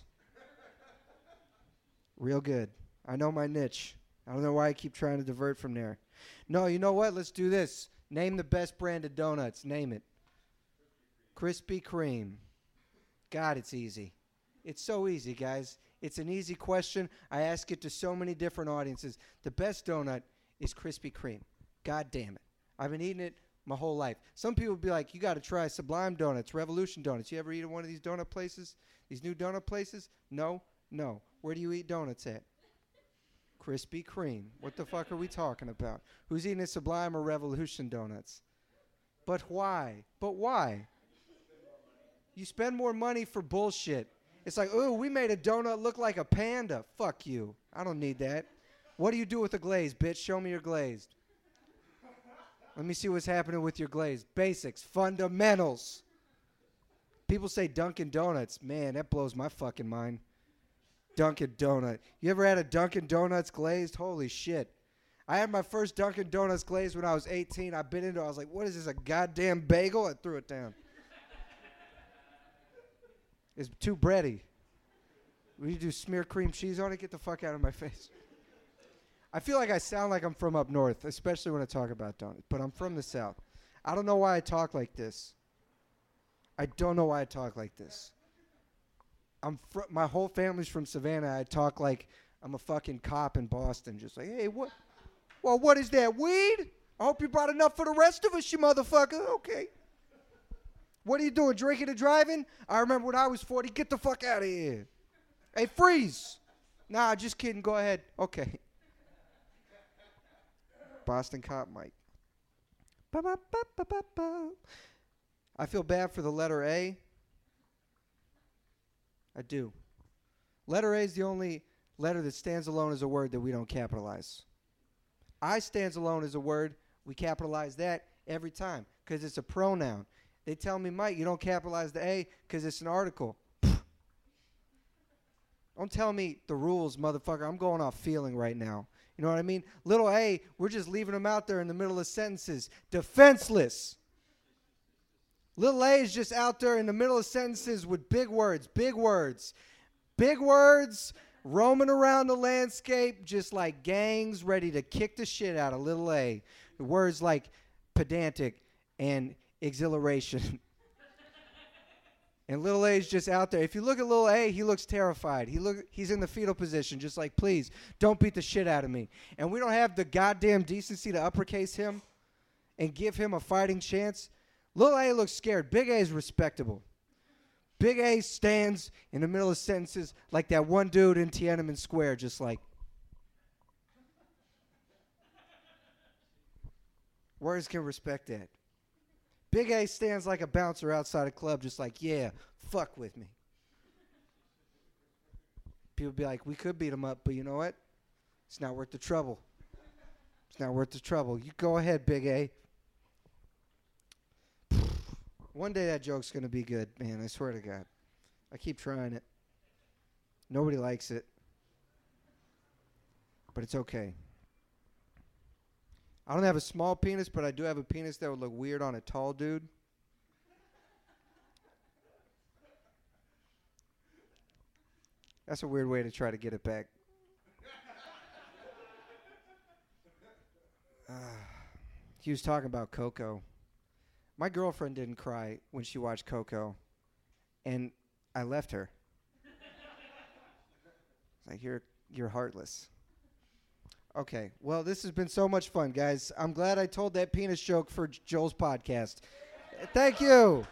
Real good. I know my niche. I don't know why I keep trying to divert from there. No, you know what? Let's do this. Name the best brand of donuts. Name it. Krispy Kreme. God, it's easy. It's so easy, guys. It's an easy question. I ask it to so many different audiences. The best donut is Krispy Kreme. God damn it. I've been eating it my whole life. Some people be like, you got to try Sublime Donuts, Revolution Donuts. You ever eat at one of these donut places? These new donut places? No. Where do you eat donuts at? Krispy Kreme. What the fuck are we talking about? Who's eating a Sublime or Revolution Donuts? But why? You spend more money for bullshit. It's like, ooh, we made a donut look like a panda. Fuck you. I don't need that. What do you do with the glaze, bitch? Show me your glazed. Let me see what's happening with your glaze. Basics. Fundamentals. People say Dunkin' Donuts. Man, that blows my fucking mind. Dunkin' Donut. You ever had a Dunkin' Donuts glazed? Holy shit. I had my first Dunkin' Donuts glazed when I was 18. I bit into it. I was like, what is this, a goddamn bagel? I threw it down. It's too bready. Will you do smear cream cheese on it? Get the fuck out of my face. I feel like I sound like I'm from up north, especially when I talk about donuts. But I'm from the South. I don't know why I talk like this. My whole family's from Savannah. I talk like I'm a fucking cop in Boston. Just like, hey, what? Well, what is that, weed? I hope you brought enough for the rest of us, you motherfucker. Okay. What are you doing, drinking and driving? I remember when I was 40. Get the fuck out of here. Hey, freeze. Nah, just kidding. Go ahead. Okay. Boston cop Mike. Ba-ba-ba-ba-ba-ba. I feel bad for the letter A. I do. Letter A is the only letter that stands alone as a word that we don't capitalize. I stands alone as a word. We capitalize that every time because it's a pronoun. They tell me, Mike, you don't capitalize the A because it's an article. Don't tell me the rules, motherfucker. I'm going off feeling right now. You know what I mean? Little A, we're just leaving them out there in the middle of sentences. Defenseless. Little A is just out there in the middle of sentences with big words, roaming around the landscape just like gangs ready to kick the shit out of little A. Words like pedantic and exhilaration. And little A is just out there. If you look at little A, he looks terrified. He's in the fetal position, just like, please, don't beat the shit out of me. And we don't have the goddamn decency to uppercase him and give him a fighting chance. Little A looks scared. Big A is respectable. Big A stands in the middle of sentences like that one dude in Tiananmen Square, just like. Words can respect that. Big A stands like a bouncer outside a club, just like, yeah, fuck with me. People be like, we could beat him up, but you know what? It's not worth the trouble. It's not worth the trouble. You go ahead, Big A. One day that joke's going to be good, man. I swear to God. I keep trying it. Nobody likes it. But it's okay. I don't have a small penis, but I do have a penis that would look weird on a tall dude. That's a weird way to try to get it back. He was talking about Coco. My girlfriend didn't cry when she watched Coco, and I left her. Like, you're heartless. Okay, well, this has been so much fun, guys. I'm glad I told that penis joke for Joel's podcast. Thank you.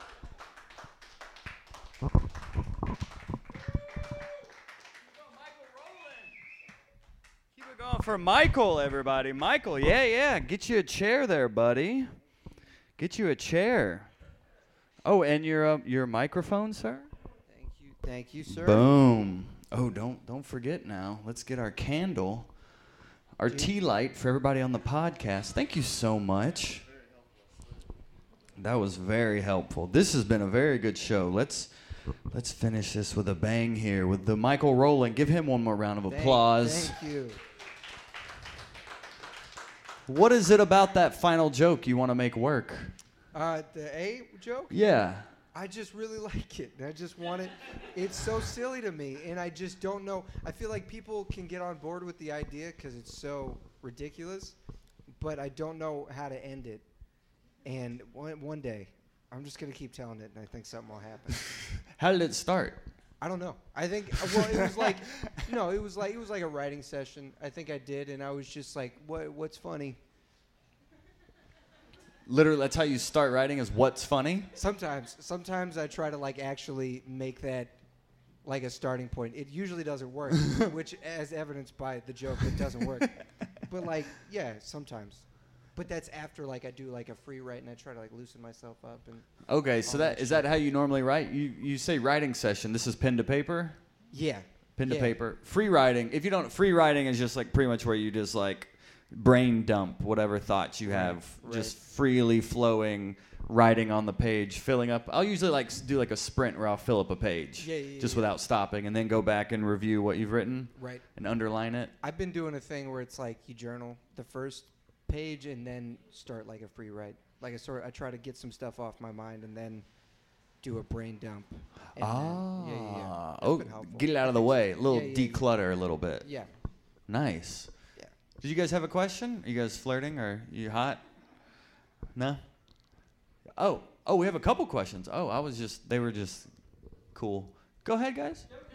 Keep it going for Michael, everybody. Michael, yeah. Get you a chair there, buddy. Get you a chair. Oh, and your microphone, sir? Thank you, sir. Boom. Oh, don't forget now. Let's get our candle. Our tea light for everybody on the podcast. Thank you so much. That was very helpful. This has been a very good show. Let's finish this with a bang here with the Michael Rowland. Give him one more round of applause. Thank you. What is it about that final joke you want to make work? The A joke? Yeah. I just really like it. I just want it. It's so silly to me, and I just don't know. I feel like people can get on board with the idea because it's so ridiculous, but I don't know how to end it. And one day, I'm just going to keep telling it, and I think something will happen. How did it start? I don't know. I think, well, it was like, no, it was like a writing session. I think I did, and I was just like, what's funny? Literally, that's how you start writing is what's funny? Sometimes I try to like actually make that like a starting point. It usually doesn't work, which as evidenced by the joke, it doesn't work. But like, yeah, sometimes. But that's after like I do like a free write and I try to like loosen myself up and. Okay, so is that how you normally write? You say writing session. This is pen to paper? Yeah. Pen to paper. Free writing. If you don't, free writing is just like pretty much where you just like brain dump whatever thoughts you have, just freely flowing, writing on the page, filling up. I'll usually like do like a sprint where I'll fill up a page, just without stopping, and then go back and review what you've written, and underline it. I've been doing a thing where it's like you journal the first page and then start like a free write. Like I try to get some stuff off my mind and then do a brain dump. Oh, get it out of the way. A little declutter a little bit. Yeah. Nice. Did you guys have a question? Are you guys flirting or you hot? No? Oh, we have a couple questions. Oh, they were just cool. Go ahead, guys. I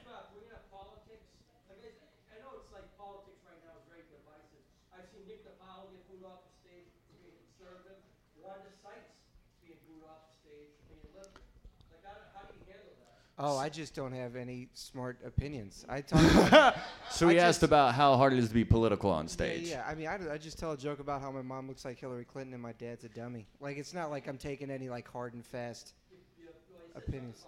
know it's like politics right now is very divisive. I've seen Nick DiPaolo get booed off the stage being conservative. Wanda Sykes being booed off the stage being liberal. Like, how do you handle that? Oh, I just don't have any smart opinions. I talk about So he asked about how hard it is to be political on stage. Yeah. I mean, I just tell a joke about how my mom looks like Hillary Clinton and my dad's a dummy. Like, it's not like I'm taking any like hard and fast opinions.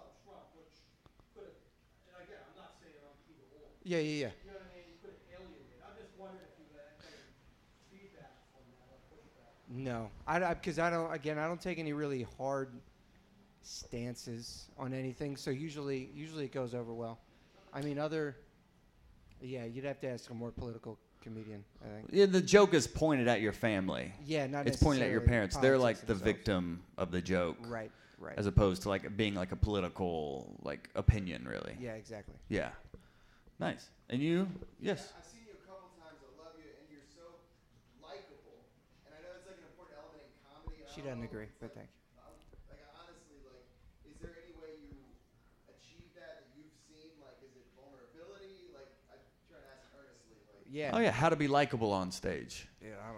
And again, I'm not saying I'm either or. Yeah. You know what I mean? You could alienate. I'm just wondering if you had kind of feedback from that or pushback. No, because I don't take any really hard stances on anything. So usually it goes over well. I mean, you'd have to ask a more political comedian, I think. Yeah, the joke is pointed at your family. Yeah, not It's pointed at your necessarily parents. They're like politics the themselves. victim of the joke. Right. As opposed to like being like a political like opinion, really. Yeah, exactly. Yeah. Nice. And you? Yes. I've seen you a couple times. I love you, and you're so likable. And I know it's like an important element in comedy. She doesn't agree, but thank you. Like honestly, like, is there any way you achieve that you've seen? Like, is it vulnerability? Like, I'm trying to ask earnestly. Like, Yeah. Oh yeah, how to be likable on stage. Yeah, I don't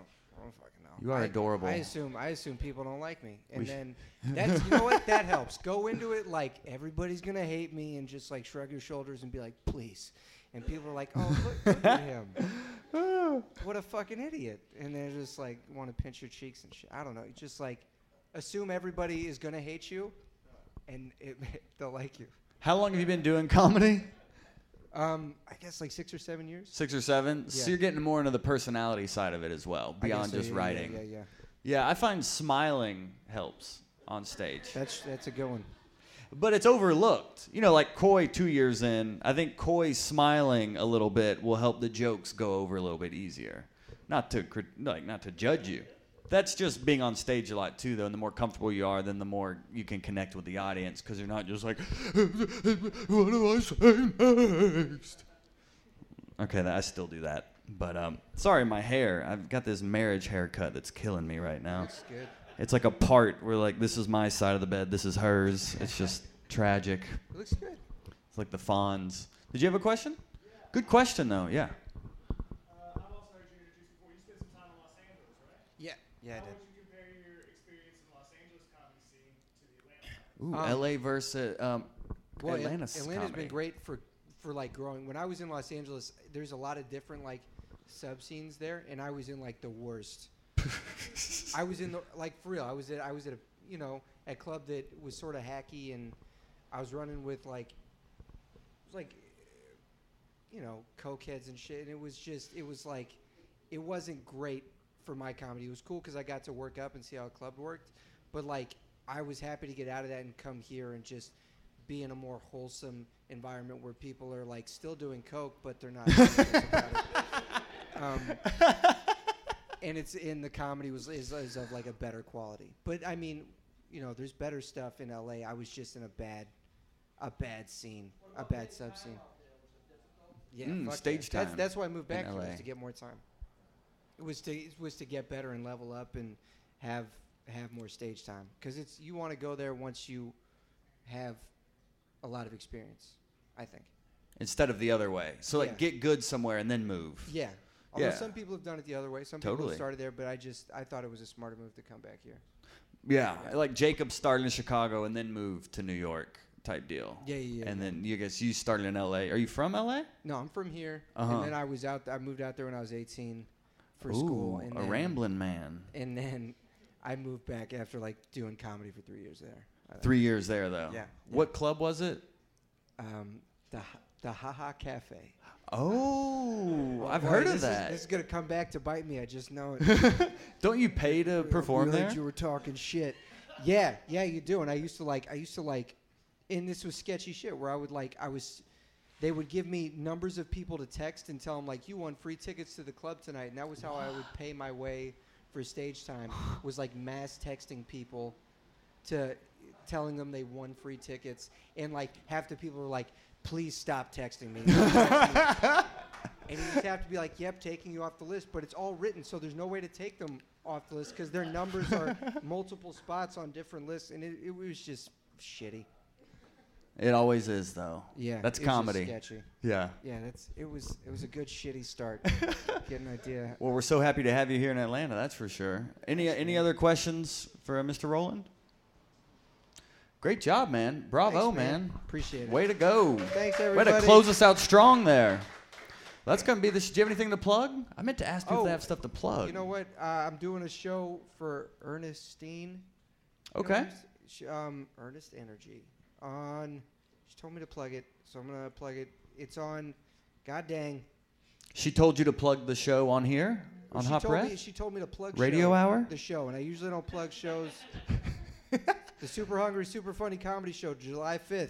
don't fucking know. You are adorable. I assume people don't like me, and We sh- then that's you know what that helps. Go into it like everybody's gonna hate me, and just like shrug your shoulders and be like, please. And people are like, oh, look at him. What a fucking idiot. And they're just like want to pinch your cheeks and shit. I don't know. You just like assume everybody is gonna hate you, and they'll like you. How long have you been doing comedy? I guess like 6 or 7 years. 6 or 7? Yeah. So you're getting more into the personality side of it as well, I guess beyond so, just yeah, writing. Yeah. Yeah, I find smiling helps on stage. That's a good one. But it's overlooked. You know, like Coy 2 years in, I think Coy smiling a little bit will help the jokes go over a little bit easier. Not to judge you. That's just being on stage a lot too, though. And the more comfortable you are, then the more you can connect with the audience because you're not just like, what do I say next? Okay, I still do that. But sorry, my hair. I've got this marriage haircut that's killing me right now. Looks good. It's like a part where like this is my side of the bed, this is hers. It's just tragic. It looks good. It's like the Fonz. Did you have a question? Good question though. Yeah. I've also heard you introduce before. You spent some time in Los Angeles, right? Yeah, I How did. would you compare your experience in the Los Angeles comedy scene to the Atlanta? Ooh, LA versus Well, Atlanta's Atlanta's comedy. been great for like growing. When I was in Los Angeles, there's a lot of different like sub scenes there, and I was in like the worst. I was in the like for real. I was at a a club that was sort of hacky, and I was running with like it was like cokeheads and shit, and it was like it wasn't great for my comedy. It was cool because I got to work up and see how a club worked, but like I was happy to get out of that and come here and just be in a more wholesome environment where people are like still doing coke, but they're not. And it's in the comedy is of like a better quality. But I mean, there's better stuff in LA. I was just in a bad scene, a bad sub scene. Yeah, fuck stage yeah. time That's why I moved back in here LA. was to get more time. It was to get better and level up and have more stage time because you want to go there once you have a lot of experience, I think. Instead of the other way. So like Yeah. get good somewhere and then move. Yeah. Although Yeah. some people have done it the other way. Some people Totally. have started there, but I thought it was a smarter move to come back here. Yeah. Like Jacob started in Chicago and then moved to New York type deal. Yeah. And then you started in LA. Are you from LA? No, I'm from here, Uh-huh. and then I moved out there when I was 18 for school, and a then, rambling man. And then I moved back after like doing comedy for 3 years there. 3 years there though. Yeah. What club was it? The Haha Cafe. Oh, I've heard of that. This is gonna come back to bite me. I just know it. Don't you pay to perform we there? heard you were talking shit. Yeah, you do. And I used to like, and this was sketchy shit where they would give me numbers of people to text and tell them like, you won free tickets to the club tonight, and that was how I would pay my way for stage time. Was like mass texting people to telling them they won free tickets, and like half the people were like, please stop texting me. And you just have to be like, yep, taking you off the list. But it's all written, so there's no way to take them off the list because their numbers are multiple spots on different lists. And it was just shitty. It always is though. Yeah. That's it was just comedy. sketchy. Yeah. Yeah, it was a good shitty start. Get an idea. Well, we're so happy to have you here in Atlanta. That's for sure. Any other questions for Mr. Rowland? Great job, man. Bravo, Thanks, man. Appreciate it. Way to go. Thanks, Way everybody. to close us out strong there. That's going to be this. Do you have anything to plug? I meant to ask people if Oh, they have stuff to plug. You know what? I'm doing a show for Ernestine. Okay. Ernest Energy. She told me to plug it, so I'm going to plug it. It's on, god dang. She told you to plug the show on here? On Hop Ref? She told me to plug Radio Hour? the show, and I usually don't plug shows. The Super Hungry, Super Funny Comedy Show, July 5th.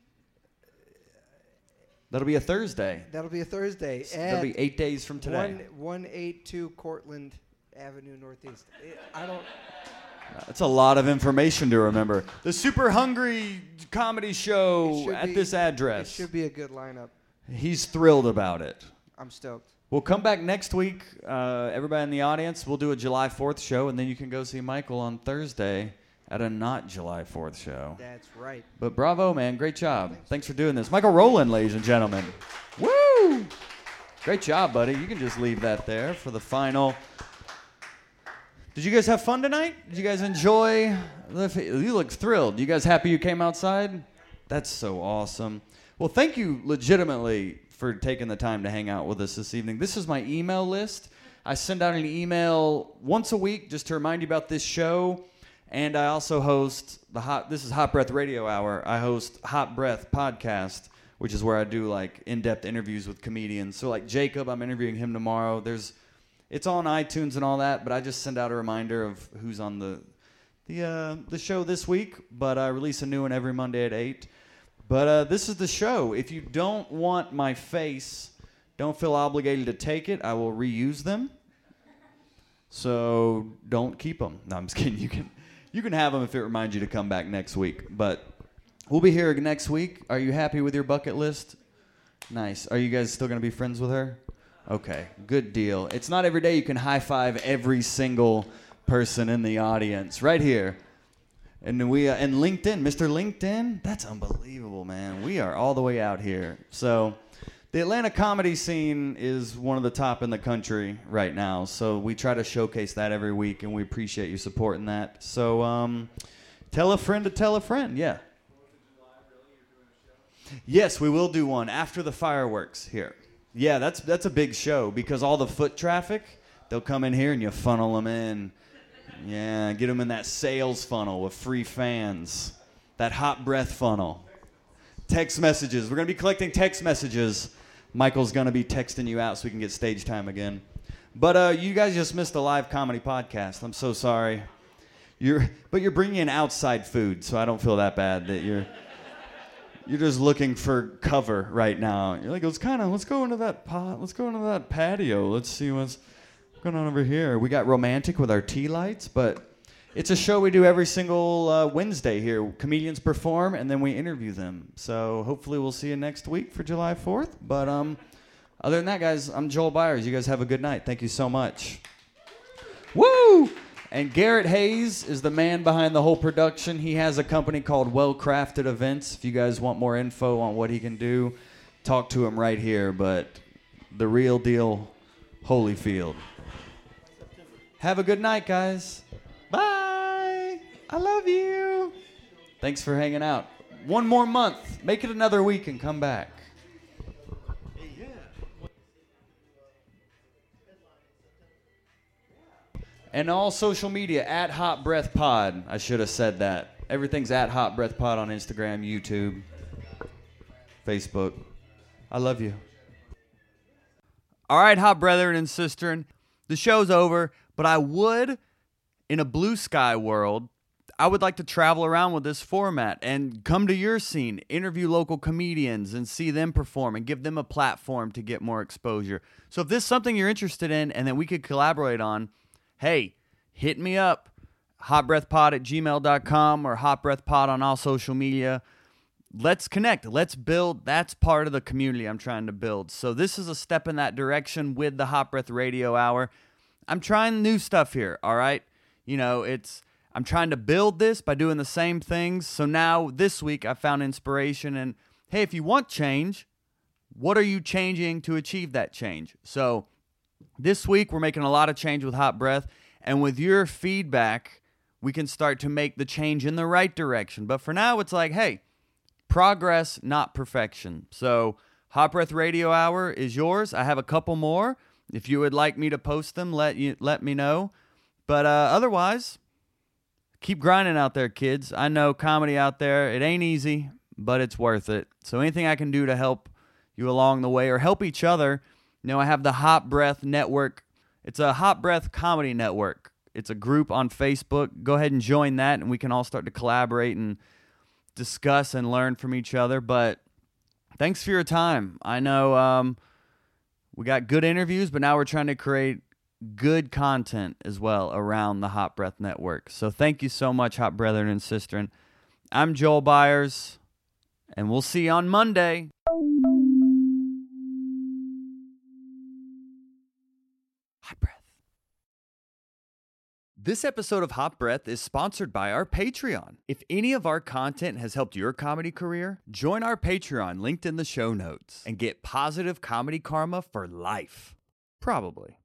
That'll be a Thursday. That'll be a Thursday. That'll at be 8 days from today. 182 Cortland Avenue Northeast. That's a lot of information to remember. The Super Hungry Comedy It Show should at be- this It address. should be a good lineup. He's thrilled about it. I'm stoked. We'll come back next week. Everybody in the audience, we'll do a July 4th show, and then you can go see Michael on Thursday at a not July 4th show. That's right. But bravo, man. Great job. Thanks for doing this. Michael Rowland, ladies and gentlemen. Woo! Great job, buddy. You can just leave that there for the final Did you guys have fun tonight? Did you guys enjoy? You look thrilled. You guys happy you came outside? That's so awesome. Well, thank you legitimately for taking the time to hang out with us this evening. This is my email list. I send out an email once a week just to remind you about this show. And I also host this is Hot Breath Radio Hour. I host Hot Breath Podcast, which is where I do like in-depth interviews with comedians. So like Jacob, I'm interviewing him tomorrow. It's on iTunes and all that, but I just send out a reminder of who's on the show this week. But I release a new one every Monday at 8. But this is the show. If you don't want my face, don't feel obligated to take it. I will reuse them. So don't keep them. No, I'm just kidding. You can have them if it reminds you to come back next week. But we'll be here next week. Are you happy with your bucket list? Nice. Are you guys still going to be friends with her? Okay, good deal. It's not every day you can high-five every single person in the audience. Right here. And we and LinkedIn, Mr. LinkedIn, that's unbelievable, man. We are all the way out here. So the Atlanta comedy scene is one of the top in the country right now. So we try to showcase that every week, and we appreciate you supporting that. So tell a friend to tell a friend, yeah. Yes, we will do one after the fireworks here. Yeah, that's a big show because all the foot traffic, they'll come in here and you funnel them in. Yeah, get them in that sales funnel with free fans. That hot breath funnel. Text messages. We're going to be collecting text messages. Michael's going to be texting you out so we can get stage time again. But you guys just missed a live comedy podcast. I'm so sorry. But you're bringing in outside food, so I don't feel that bad that you're just looking for cover right now. You're like, let's go into that pot. Let's go into that patio. Let's see what's going on over here. We got romantic with our tea lights, but it's a show we do every single Wednesday here. Comedians perform, and then we interview them. So hopefully we'll see you next week for July 4th. But other than that, guys, I'm Joel Byers. You guys have a good night. Thank you so much. Woo! And Garrett Hayes is the man behind the whole production. He has a company called Well Crafted Events. If you guys want more info on what he can do, talk to him right here. But the real deal, Holyfield. Have a good night, guys. Bye. I love you. Thanks for hanging out. One more month. Make it another week and come back. And all social media, at Hot Breath Pod. I should have said that. Everything's at Hot Breath Pod on Instagram, YouTube, Facebook. I love you. All right, hot brethren and sistren, the show's over, but I would, in a blue sky world, I would like to travel around with this format and come to your scene, interview local comedians and see them perform and give them a platform to get more exposure. So if this is something you're interested in and that we could collaborate on, hey, hit me up, hotbreathpod@gmail.com or hotbreathpod on all social media. Let's connect. Let's build. That's part of the community I'm trying to build. So this is a step in that direction with the Hot Breath Radio Hour. I'm trying new stuff here, all right? You know, I'm trying to build this by doing the same things. So now this week I found inspiration and, hey, if you want change, what are you changing to achieve that change? So this week, we're making a lot of change with Hot Breath, and with your feedback, we can start to make the change in the right direction. But for now, it's like, hey, progress, not perfection. So Hot Breath Radio Hour is yours. I have a couple more. If you would like me to post them, let me know. But otherwise, keep grinding out there, kids. I know comedy out there, it ain't easy, but it's worth it. So anything I can do to help you along the way or help each other. You know, I have the Hot Breath Network. It's a Hot Breath Comedy Network. It's a group on Facebook. Go ahead and join that, and we can all start to collaborate and discuss and learn from each other. But thanks for your time. I know we got good interviews, but now we're trying to create good content as well around the Hot Breath Network. So thank you so much, hot brethren and sistren. I'm Joel Byers, and we'll see you on Monday. Hot Breath. This episode of Hot Breath is sponsored by our Patreon. If any of our content has helped your comedy career, join our Patreon linked in the show notes and get positive comedy karma for life. Probably.